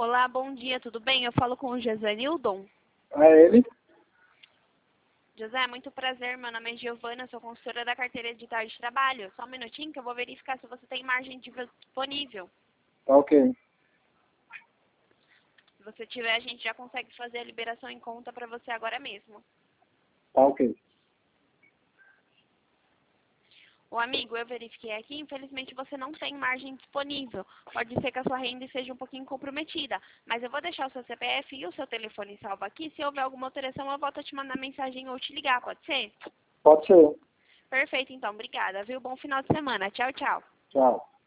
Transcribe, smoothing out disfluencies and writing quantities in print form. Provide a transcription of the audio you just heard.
Olá, bom dia, tudo bem? Eu falo com o José Nildon. É ele? José, muito prazer, meu nome é Giovana, sou consultora da carteira digital de trabalho. Só um minutinho que eu vou verificar se você tem margem disponível. Tá ok. Se você tiver, a gente já consegue fazer a liberação em conta para você agora mesmo. Tá ok. Ô amigo, eu verifiquei aqui, infelizmente você não tem margem disponível. Pode ser que a sua renda esteja um pouquinho comprometida, mas eu vou deixar o seu CPF e o seu telefone salvo aqui. Se houver alguma alteração, eu volto a te mandar mensagem ou te ligar, pode ser? Pode ser. Perfeito, então, obrigada, viu? Bom final de semana. Tchau, tchau. Tchau.